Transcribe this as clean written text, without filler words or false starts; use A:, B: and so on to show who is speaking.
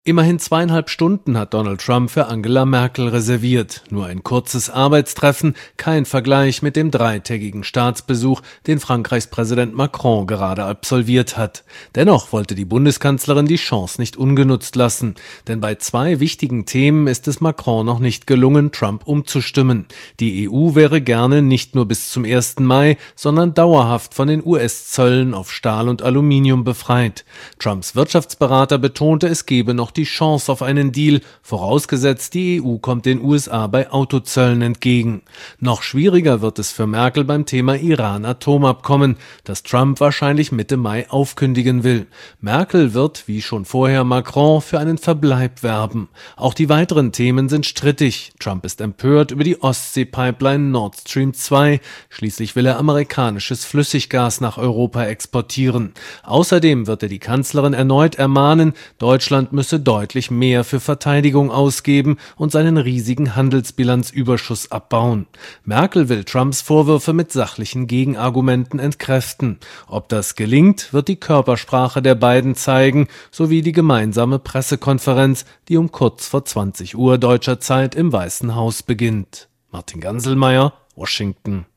A: Immerhin 2,5 Stunden hat Donald Trump für Angela Merkel reserviert. Nur ein kurzes Arbeitstreffen, kein Vergleich mit dem dreitägigen Staatsbesuch, den Frankreichs Präsident Macron gerade absolviert hat. Dennoch wollte die Bundeskanzlerin die Chance nicht ungenutzt lassen. Denn bei zwei wichtigen Themen ist es Macron noch nicht gelungen, Trump umzustimmen. Die EU wäre gerne nicht nur bis zum 1. Mai, sondern dauerhaft von den US-Zöllen auf Stahl und Aluminium befreit. Trumps Wirtschaftsberater betonte, es gebe noch die Chance auf einen Deal, vorausgesetzt die EU kommt den USA bei Autozöllen entgegen. Noch schwieriger wird es für Merkel beim Thema Iran-Atomabkommen, das Trump wahrscheinlich Mitte Mai aufkündigen will. Merkel wird, wie schon vorher Macron, für einen Verbleib werben. Auch die weiteren Themen sind strittig. Trump ist empört über die Ostsee-Pipeline Nord Stream 2. Schließlich will er amerikanisches Flüssiggas nach Europa exportieren. Außerdem wird er die Kanzlerin erneut ermahnen, Deutschland müsse deutlich mehr für Verteidigung ausgeben und seinen riesigen Handelsbilanzüberschuss abbauen. Merkel will Trumps Vorwürfe mit sachlichen Gegenargumenten entkräften. Ob das gelingt, wird die Körpersprache der beiden zeigen, sowie die gemeinsame Pressekonferenz, die um kurz vor 20 Uhr deutscher Zeit im Weißen Haus beginnt. Martin Ganselmeier, Washington.